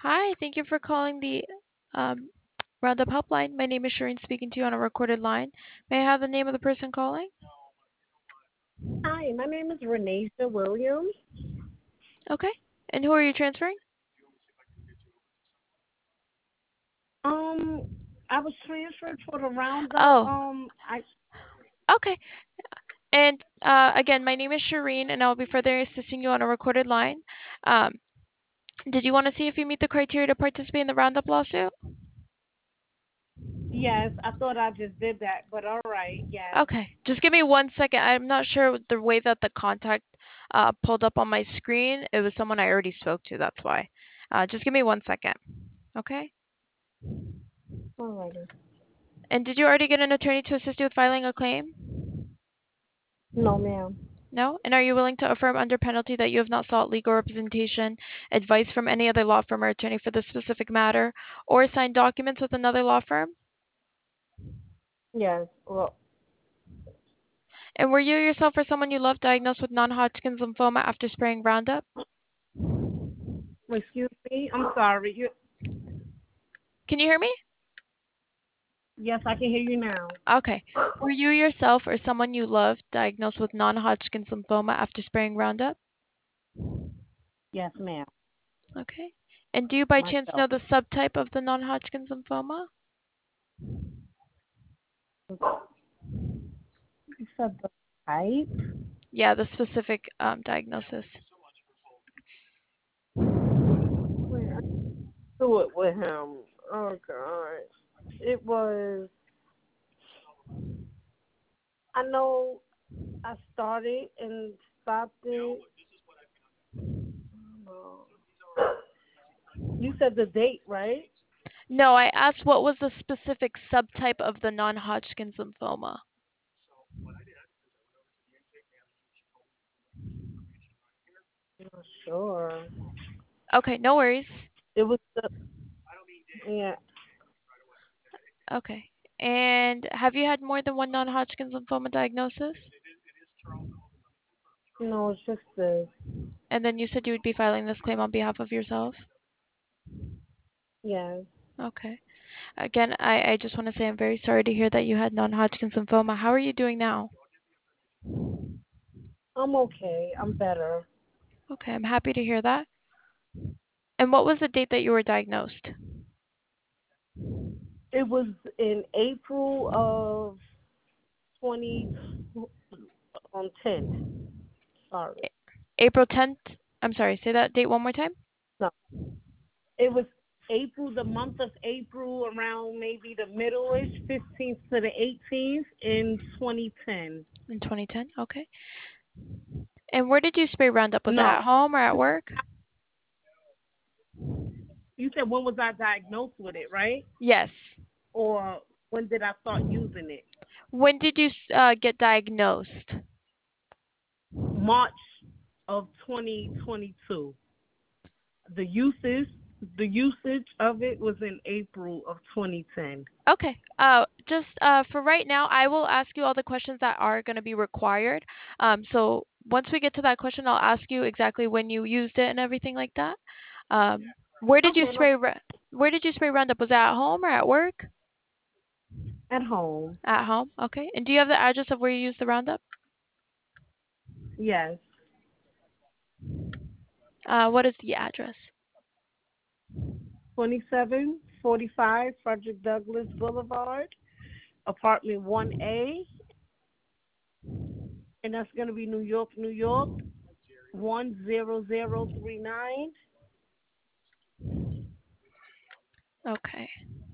Hi, thank you for calling the um, Roundup Helpline. My name is Shireen speaking to you on a recorded line. May I have the name of the person calling? Hi, my name is Renisha Williams. Okay. And who are you transferring? Um, I was transferred for the roundup. Oh, I okay. And again, my name is Shireen, and I'll be further assisting you on a recorded line. Um, did you want to see if you meet the criteria to participate in the Roundup lawsuit? yes, I thought I just did that, but all right, yes. Okay. Just give me 1 second. I'm not sure the way that the contact pulled up on my screen. It was someone I already spoke to. That's why. Just give me 1 second. Okay. All righty. And did you already get an attorney to assist you with filing a claim? No, ma'am. No? And are you willing to affirm under penalty that you have not sought legal representation, advice from any other law firm or attorney for this specific matter, or signed documents with another law firm? Yes. Well, And were you yourself or someone you love diagnosed with non-Hodgkin's lymphoma after spraying Roundup? excuse me. I'm sorry. Can you hear me? Yes, I can hear you now. Okay. Were you yourself or someone you love diagnosed with non-Hodgkin's lymphoma after spraying Roundup? Yes, ma'am. Okay. And do you by chance Myself. know the subtype of the non-Hodgkin's lymphoma? You said the type. Yeah, the specific diagnosis. Wait, I do it with him. Oh God. It was. I know. I started and stopped it. Oh, you said the date, right? No, I asked what was the specific subtype of the non-Hodgkin's lymphoma. Not sure. Okay, no worries. It was the yeah. Okay. And have you had more than one non-Hodgkin's lymphoma diagnosis? No, it's just the And then you said you would be filing this claim on behalf of yourself? yes. Okay. Again, I just want to say I'm very sorry to hear that you had non-Hodgkin's lymphoma. How are you doing now? I'm okay. I'm better. Okay, I'm happy to hear that. And what was the date that you were diagnosed? It was in April of 20 on 10th. Sorry. A- April 10th? I'm sorry, say that date one more time? No. It was April, the month of April, around maybe the middle-ish, 15th to the 18th in 2010. In 2010? Okay. And where did you spray Roundup? Was it at No. home or at work? You said when was I diagnosed with it, right? Yes. Or when did I start using it? When did you get diagnosed? March of 2022. The usage of it was in April of 2010. Okay. Just for right now, I will ask you all the questions that are going to be required. So once we get to that question, I'll ask you exactly when you used it and everything like that. Um, where did you Okay, no, spray? Where did you spray Roundup? Was that at home or at work? at home. At home. Okay. And do you have the address of where you used the Roundup? Yes. What is the address? 2745 Frederick Douglass Boulevard, apartment 1A, and that's going to be New York, New York, 10039. Okay.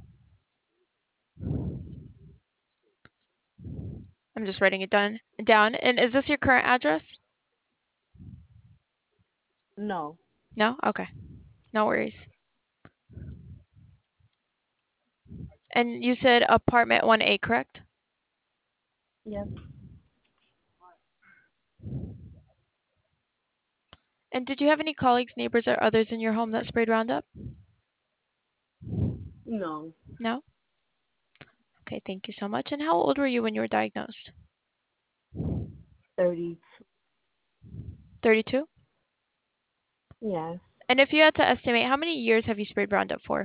I'm just writing it down. And is this your current address? No. No? Okay. No worries. And you said apartment 1A, correct? Yes. And did you have any colleagues, neighbors, or others in your home that sprayed Roundup? No. No? Okay, thank you so much. And how old were you when you were diagnosed? 30. 32? Yes. And if you had to estimate, how many years have you sprayed Roundup for?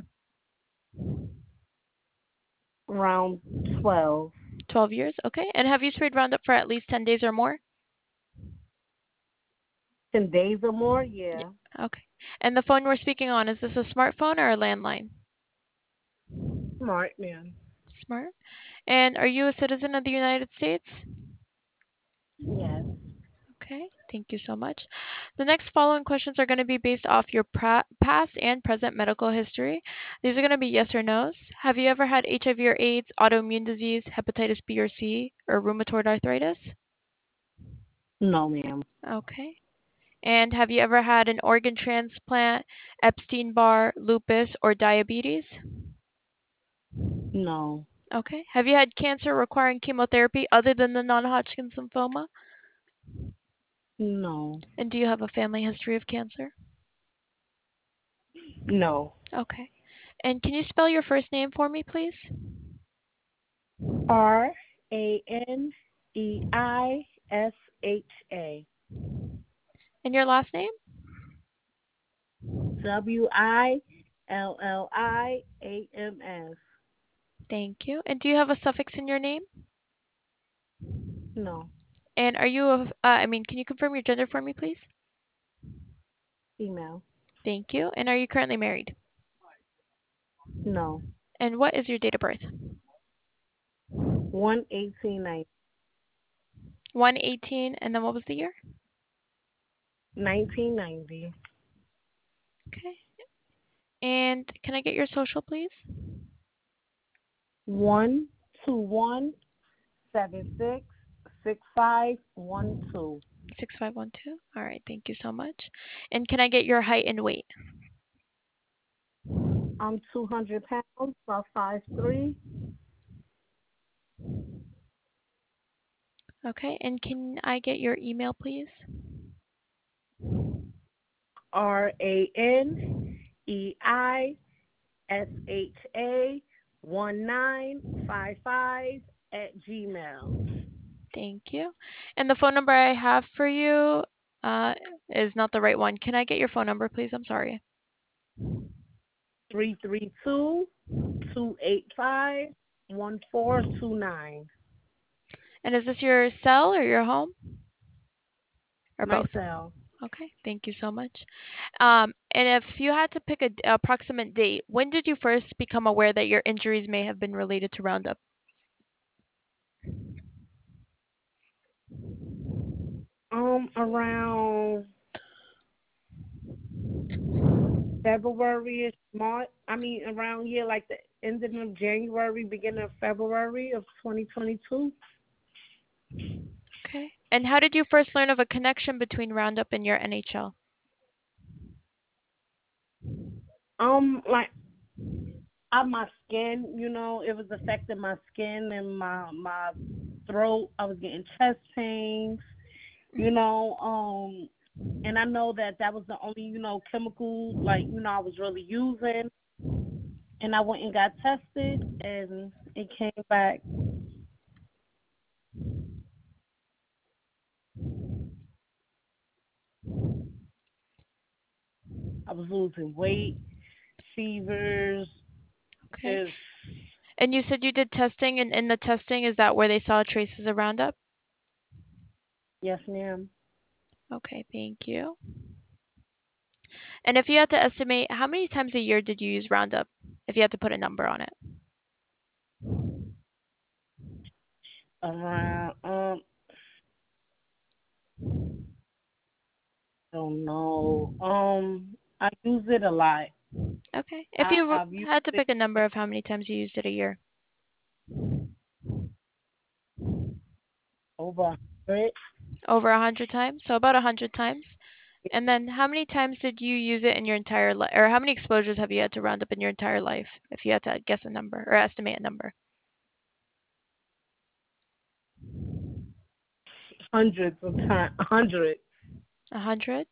Around 12. 12 years, okay. And have you sprayed Roundup for at least 10 days or more? 10 days or more? Yeah, Yeah. okay. And the phone we're speaking on, is this a smartphone or a landline? Smart, man. Smart. And are you a citizen of the United States? Yes. Okay, thank you so much. The next following questions are going to be based off your past and present medical history. These are going to be yes or no's. Have you ever had HIV or AIDS, autoimmune disease, hepatitis B or C, or rheumatoid arthritis? No, ma'am. Okay. And have you ever had an organ transplant, Epstein-Barr, lupus, or diabetes? No. Okay. Have you had cancer requiring chemotherapy other than the non-Hodgkin's lymphoma? No. And do you have a family history of cancer? No. Okay. And can you spell your first name for me, please? RANEISHA. And your last name? WILLIAMS. Thank you. And do you have a suffix in your name? No. And are you can you confirm your gender for me, please? Female. Thank you. And are you currently married? No. And what is your date of birth? 1/18/1990. 118, and then what was the year? 1990. Okay. And can I get your social, please? 121766512. 6512. All right, thank you so much. And can I get your height and weight? I'm 200 pounds, about 5'3". Okay, and can I get your email, please? RANEISHA1955 @gmail. Thank you. And the phone number I have for you uh, is not the right one. Can I get your phone number, please? I'm sorry. 332-285-1429. And is this your cell or your home? Or My both? cell. Okay, thank you so much. And if you had to pick a approximate date, when did you first become aware that your injuries may have been related to Roundup? Around February-ish, March. Around here, like the ending of January, beginning of February of 2022. Okay. And how did you first learn of a connection between Roundup and your NHL? Like my skin, it was affecting my skin and my throat. I was getting chest pains, you know. And I know that was the only, chemical, like, I was really using. And I went and got tested, and it came back. I was losing weight, fevers. Okay. Is And you said you did testing, and in the testing, is that where they saw traces of Roundup? Yes, ma'am. Okay, thank you. And if you had to estimate, how many times a year did you use Roundup? If you had to put a number on it. Around don't know. I use it a lot. Okay. If you I've used had to it pick a number of how many times you used it a year. over 100. Over 100 times, so about 100 times. And then how many times did you use it in your entire life, or how many exposures have you had to Roundup in your entire life, if you had to guess a number or estimate a number? Hundreds of times. Hundreds. 100?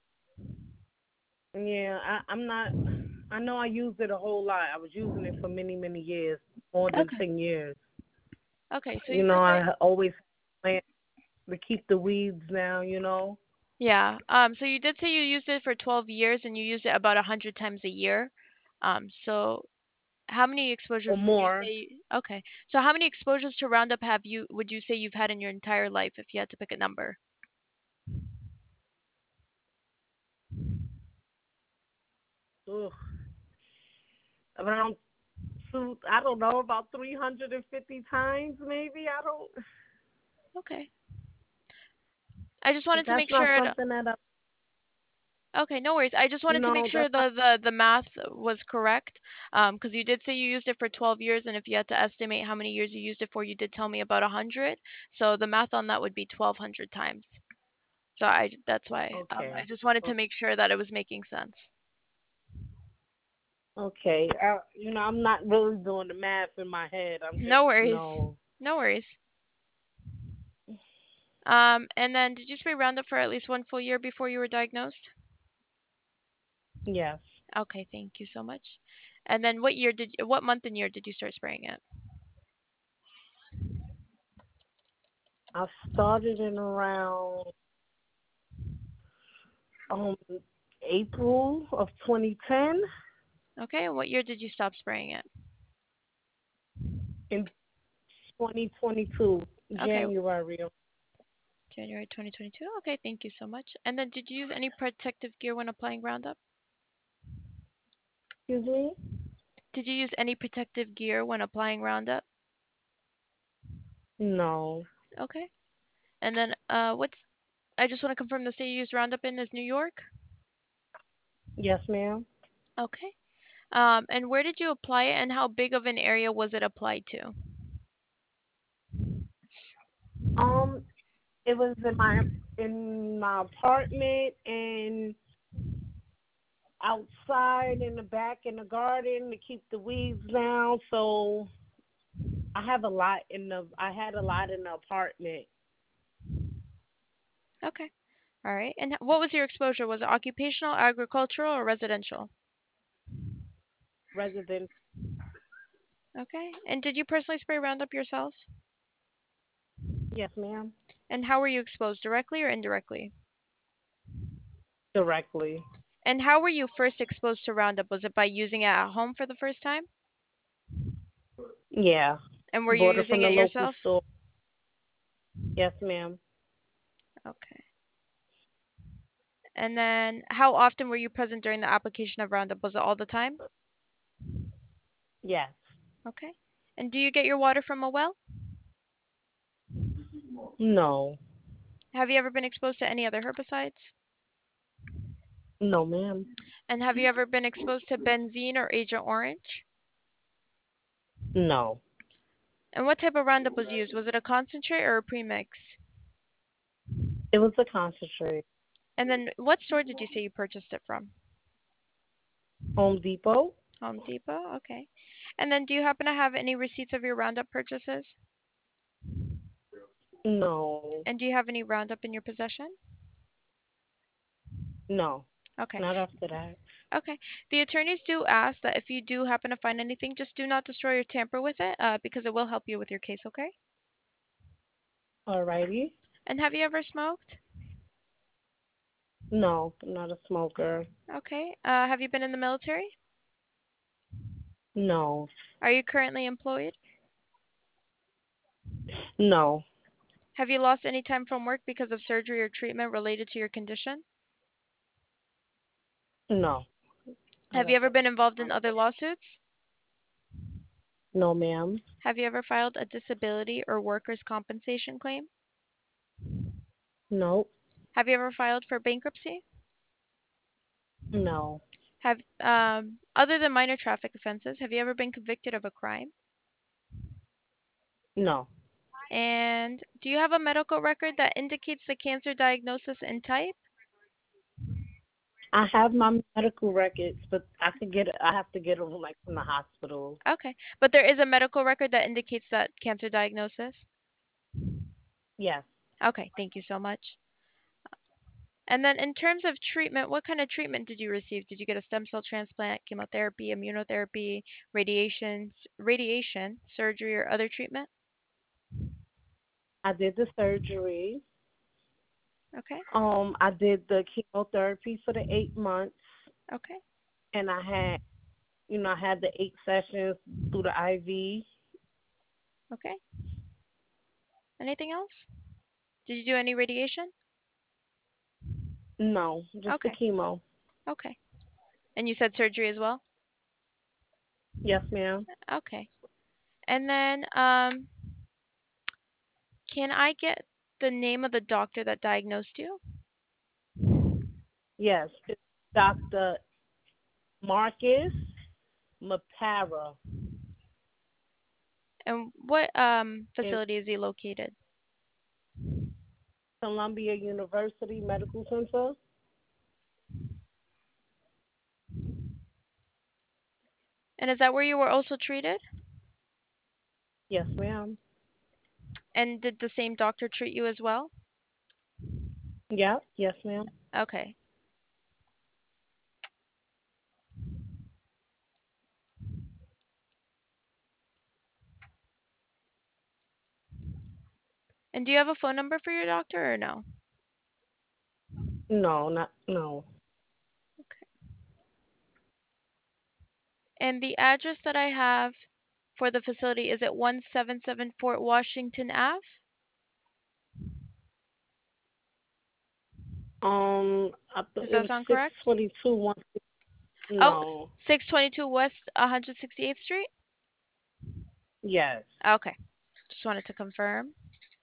Yeah, I'm not. I know I used it a whole lot. I was using it for many, many years, more than Okay. 10 years. Okay, so you said that. I always plan to keep the weeds down. Yeah. So you did say you used it for 12 years and you used it about 100 times a year. So how many or exposures would you more. say? Okay. So how many exposures to Roundup would you say you've had in your entire life if you had to pick a number? Ugh, around two. I don't know, about 350 times, maybe. I don't. Okay. I just wanted to That's make not sure. something that I. Okay, no worries. I just wanted to make sure That's not. the math was correct. Because you did say you used it for 12 years, and if you had to estimate how many years you used it for, you did tell me about 100. So the math on that would be 1,200 times. So that's why I Okay. just wanted to make sure that it was making sense. Okay. I'm not really doing the math in my head. I'm just, No worries. No worries. And then did you spray Roundup for at least one full year before you were diagnosed? yes. Okay, thank you so much. And then what month and year did you start spraying it? I started in around um April of 2010 Okay, and what year did you stop spraying it? in 2022 Okay, January. January 2022. Okay, thank you so much. And then did you use any protective gear when applying Roundup? Excuse me? Did you use any protective gear when applying Roundup? No. Okay. And then I just want to confirm the state you used Roundup in is New York? Yes, ma'am. Okay. And where did you apply it and how big of an area was it applied to? Um, it was in my apartment and outside in the back in the garden to keep the weeds down. So I had a lot in the apartment. Okay. All right. And what was your exposure? Was it occupational, agricultural, or residential? Resident. Okay. And did you personally spray Roundup yourself? Yes, ma'am. And how were you exposed, directly or indirectly? Directly. And how were you first exposed to Roundup? Was it by using it at home for the first time? Yeah. And were you Bought it using from the it local yourself? store. Yes, ma'am. Okay. And then how often were you present during the application of Roundup? Was it all the time? Yes. Okay. And do you get your water from a well? No. Have you ever been exposed to any other herbicides? No, ma'am. And have you ever been exposed to benzene or Agent Orange? No. And what type of Roundup was used? Was it a concentrate or a premix? It was a concentrate. And then what store did you say you purchased it from? Home Depot? Home Depot? Okay. And then do you happen to have any receipts of your Roundup purchases? No. And do you have any Roundup in your possession? No. Okay. Not after that. Okay. The attorneys do ask that if you do happen to find anything, just do not destroy or tamper with it, because it will help you with your case, okay? Alrighty. And have you ever smoked? No, not a smoker. Okay. Have you been in the military? No. Are you currently employed? No. Have you lost any time from work because of surgery or treatment related to your condition? No. Not Have you at ever all. been involved in other lawsuits? No, ma'am. Have you ever filed a disability or workers' compensation claim? Nope. Have you ever filed for bankruptcy? No. Have other than minor traffic offenses, have you ever been convicted of a crime? No. And do you have a medical record that indicates the cancer diagnosis and type? I have my medical records, but I have to get them like from the hospital. Okay. But there is a medical record that indicates that cancer diagnosis? Yes. Okay, thank you so much. And then in terms of treatment, what kind of treatment did you receive? Did you get a stem cell transplant, chemotherapy, immunotherapy, radiation, surgery, or other treatment? I did the surgery. Okay. I did the chemotherapy for the 8 months, Okay. and I had the 8 sessions through the IV. Okay. Anything else? Did you do any radiation? No, just the Okay. chemo. Okay. And you said surgery as well? Yes, ma'am. Okay. And then can I get the name of the doctor that diagnosed you? Yes, it's Dr. Marcus Mapara And what in facility is he located? Columbia University Medical Center. And is that where you were also treated? Yes, ma'am. And did the same doctor treat you as well? Yep. Yes, ma'am. Okay. And do you have a phone number for your doctor or no? No, not no. Okay. And the address that I have for the facility is at 177 Fort Washington Ave? I thought Does it that was sound six correct? twenty two one. Oh, No. 622 West 168th Street? Yes. Okay. Just wanted to confirm.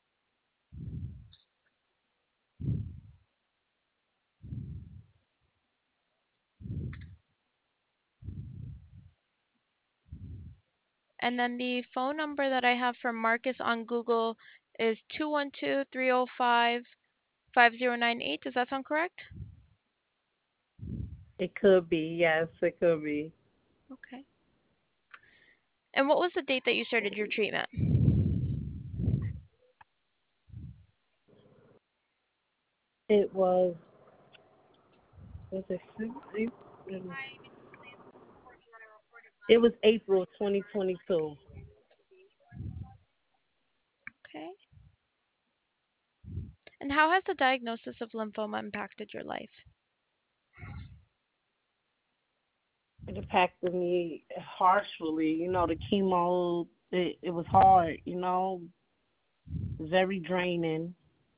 And then the phone number that I have for Marcus on Google is 212-305-5098. Does that sound correct? It could be. Yes, it could be. Okay. And what was the date that you started your treatment? It was it April? It was April 2022. Okay. And how has the diagnosis of lymphoma impacted your life? It impacted me harshly. The chemo, it was hard, very draining.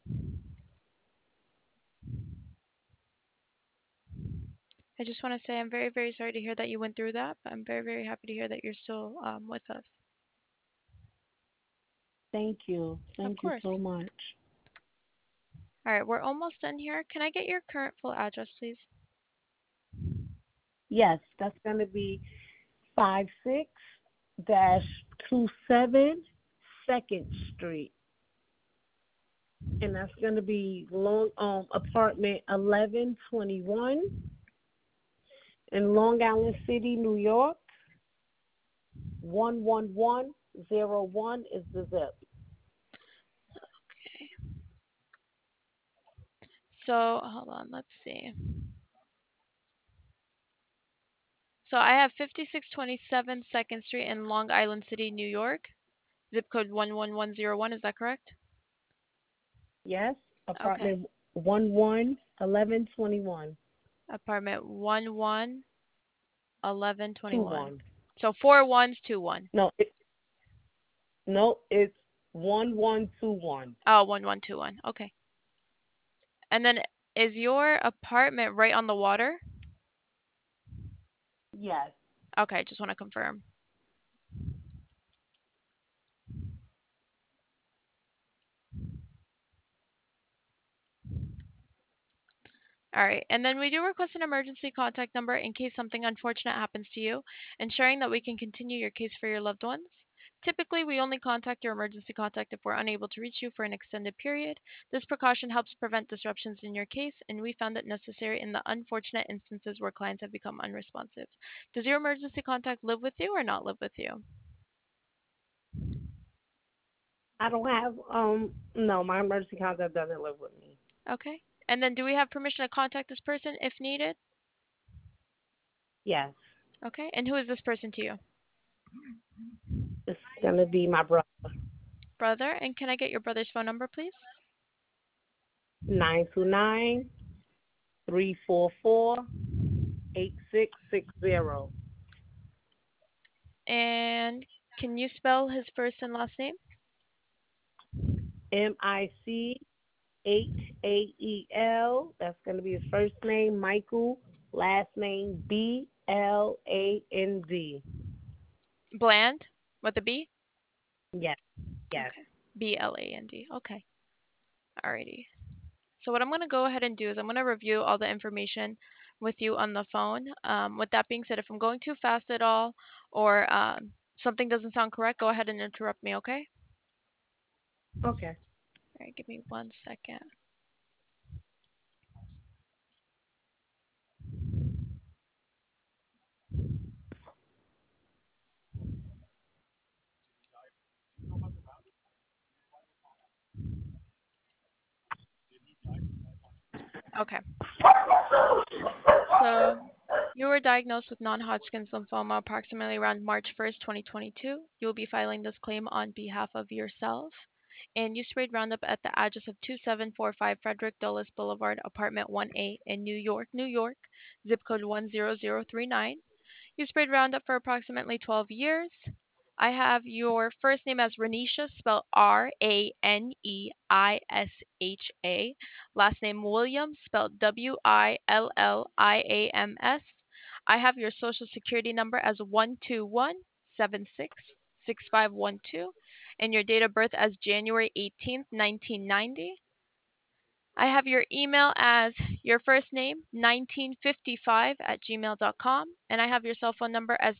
I just want to say I'm very, very sorry to hear that you went through that, but I'm very, very happy to hear that you're still with us. Thank you. Of Thank you course. so much. All right, we're almost done here. Can I get your current full address, please? Yes, that's going to be 56-27 Second Street. And that's going to be apartment 1121 in Long Island City, New York. 11101 is the zip. Okay. So hold on, let's see. So I have 5627 Second Street in Long Island City, New York. Zip code 11101. Is that correct? Yes, Okay. apartment 1121. Apartment 111121. 21. So 4121. No, no, it's 1121. Oh, 1121. Okay. And then is your apartment right on the water? Yes. Okay, just want to confirm. All right. And then we do request an emergency contact number in case something unfortunate happens to you, ensuring that we can continue your case for your loved ones. Typically, we only contact your emergency contact if we're unable to reach you for an extended period. This precaution helps prevent disruptions in your case, and we found it necessary in the unfortunate instances where clients have become unresponsive. Does your emergency contact live with you or not live with you? I don't have no, my emergency contact doesn't live with me. Okay. And then do we have permission to contact this person if needed? Yes. Okay. And who is this person to you? It's gonna be my brother. Brother. And can I get your brother's phone number, please? 929-344-8660. And can you spell his first and last name? Michael. That's going to be his first name, Michael. Last name Bland. Bland with a B? Yes, yes. Okay. Bland. Okay. Alrighty. So what I'm going to go ahead and do is I'm going to review all the information with you on the phone. With that being said, if I'm going too fast at all or something doesn't sound correct, go ahead and interrupt me, okay? Okay. All right, give me 1 second. Okay. So you were diagnosed with non-Hodgkin's lymphoma approximately around March 1st, 2022. You will be filing this claim on behalf of yourself. And you sprayed Roundup at the address of 2745 Frederick Dulles Boulevard, apartment 1A in New York, New York, zip code 10039. You sprayed Roundup for approximately 12 years. I have your first name as Renisha, spelled Raneisha. Last name Williams, spelled Williams. I have your social security number as 121766512, and your date of birth as January 18th, 1990. I have your email as your first name, 1955 at gmail.com, and I have your cell phone number as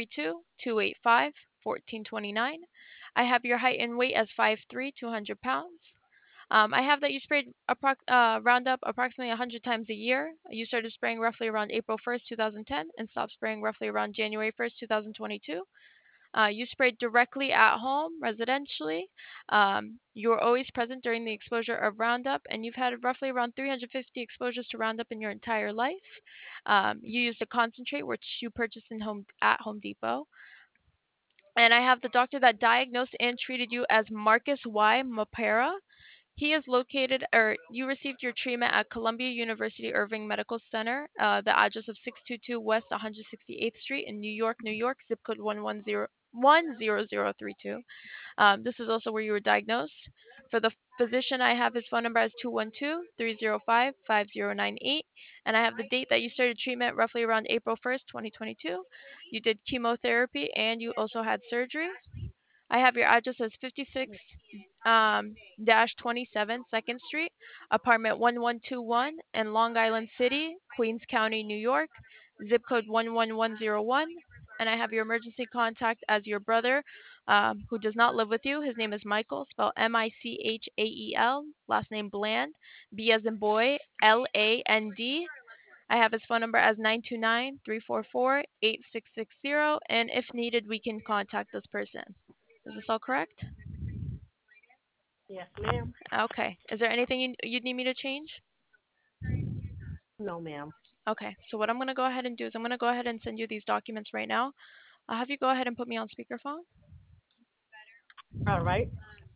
332-285-1429. I have your height and weight as 5'3", 200 pounds. I have that you sprayed Roundup approximately 100 times a year. You started spraying roughly around April 1st, 2010, and stopped spraying roughly around January 1st, 2022. You sprayed directly at home, residentially. You were always present during the exposure of Roundup, and you've had roughly around 350 exposures to Roundup in your entire life. You used a concentrate, which you purchased at Home Depot. And I have the doctor that diagnosed and treated you as Marcus Y. Mapera. He is located, or you received your treatment at Columbia University Irving Medical Center, the address of 622 West 168th Street in New York, New York, zip code 10032. This is also where you were diagnosed. For the physician, I have his phone number as 212-305-5098, and I have the date that you started treatment roughly around April 1st, 2022. You did chemotherapy and you also had surgery. I have your address as 56 dash 27 Second Street, apartment 1121 in Long Island City, Queens County, New York, zip code 11101. And I have your emergency contact as your brother, who does not live with you. His name is Michael, spelled Michael. Last name Bland, B as in boy, Land. I have his phone number as 929-344-8660, and if needed, we can contact this person. Is this all correct? Yes, ma'am. Okay. Is there anything you'd need me to change? No, ma'am. Okay. So what I'm going to go ahead and do is I'm going to go ahead and send you these documents right now. I'll have you go ahead and put me on speakerphone. All right.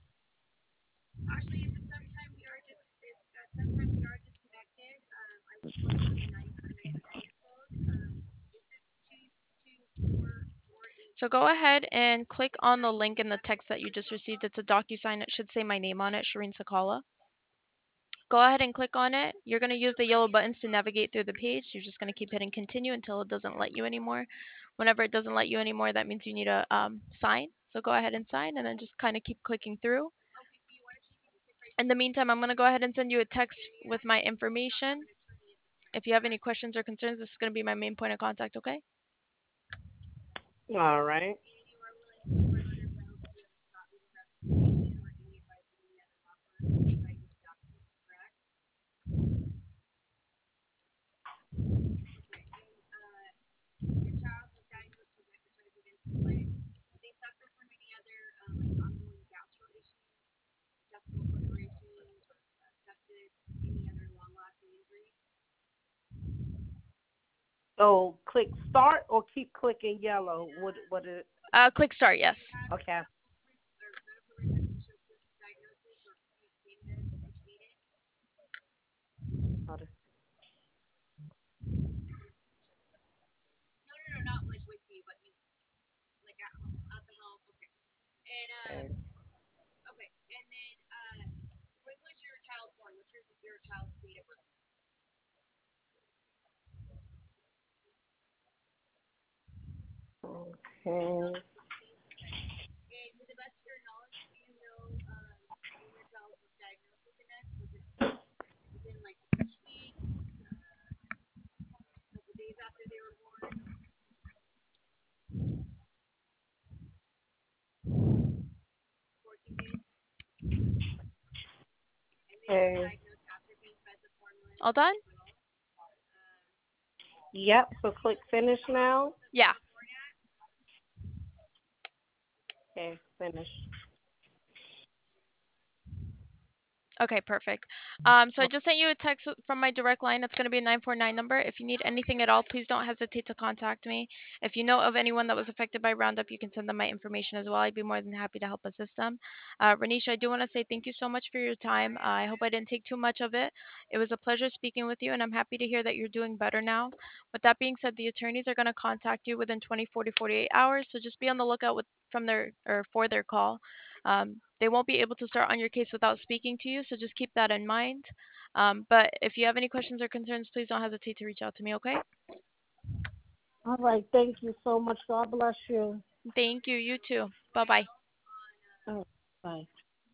So go ahead and click on the link in the text that you just received. It's a DocuSign. It should say my name on it, Shireen Sakala. Go ahead and click on it. You're going to use the yellow buttons to navigate through the page. You're just going to keep hitting continue until it doesn't let you anymore. Whenever it doesn't let you anymore, that means you need to sign. So go ahead and sign and then just kind of keep clicking through. In the meantime, I'm going to go ahead and send you a text with my information. If you have any questions or concerns, this is going to be my main point of contact, okay? All right. So click start or keep clicking yellow. What is Click start, yes. okay. Okay. Okay. All done? Yep. So click finish now. Yeah. Okay. Finish. Okay, perfect. So I just sent you a text from my direct line. That's going to be a 949 number. If you need anything at all, please don't hesitate to contact me. If you know of anyone that was affected by Roundup, you can send them my information as well. I'd be more than happy to help assist them. Renisha, I do want to say thank you so much for your time. I hope I didn't take too much of it. It was a pleasure speaking with you, and I'm happy to hear that you're doing better now. With that being said, the attorneys are going to contact you within 24 to 48 hours, so just be on the lookout from their or for their call. They won't be able to start on your case without speaking to you, so just keep that in mind. But if you have any questions or concerns, please don't hesitate to reach out to me, okay? All right. Thank you so much. God bless you. Thank you. You too. Bye bye. Oh, bye.